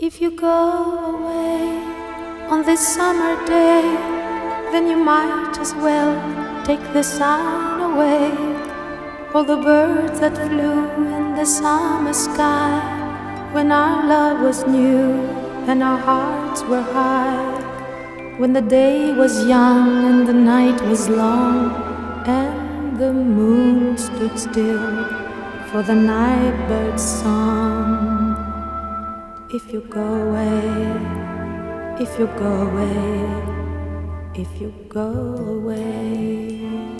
If you go away on this summer day, then you might as well take the sun away. All the birds that flew in the summer sky, when our love was new and our hearts were high, when the day was young and the night was long, and the moon stood still for the night bird's song. If you go away, if you go away, if you go away.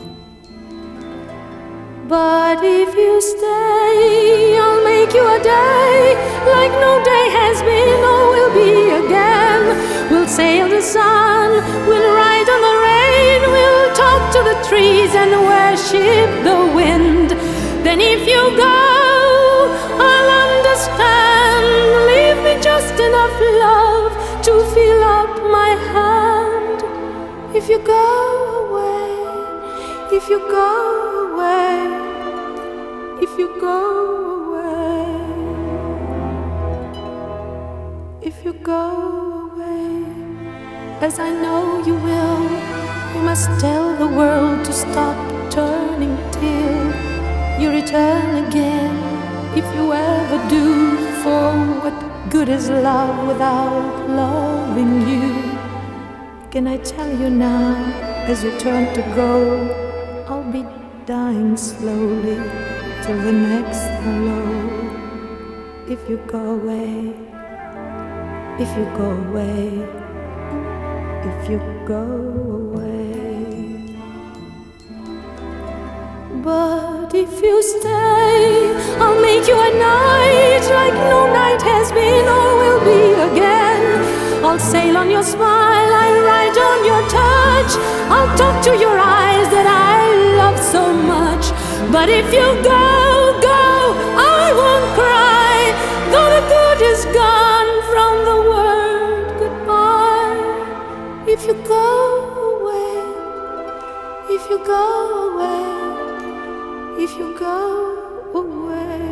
But if you stay, I'll make you a day like no day has been or will be again. We'll sail the sun, we'll ride on the rain, we'll talk to the trees and worship the wind. Then if you go, I'll understand. Leave me just enough love to fill up my hand. If you go away, if you go away, if you go away, if you go away, as I know you will, you must tell the world to stop turning till you return again. If you ever do, for what good is love without loving you? Can I tell you now, as you turn to go, I'll be dying slowly till the next hello. If you go away, if you go away, if you go away. But if you stay, I'll make you a night like no night has been or will be again. I'll sail on your smile, I'll ride on your touch, I'll talk to your eyes that I love so much. But if you go, go, I won't cry, though the good is gone from the word goodbye. If you go away, if you go away, if you go away,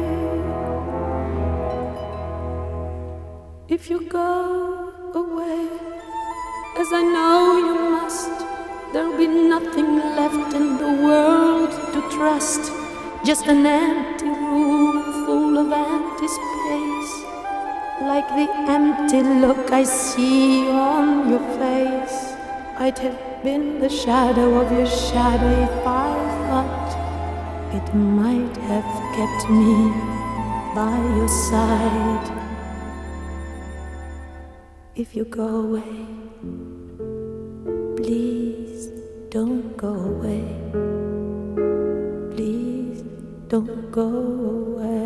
if you go away, as I know you must, there'll be nothing left in the world to trust, just an empty room full of empty space, like the empty look I see on your face. I'd have been the shadow of your shadow if I thought it might have kept me by your side. If you go away, please don't go away. Please don't go away.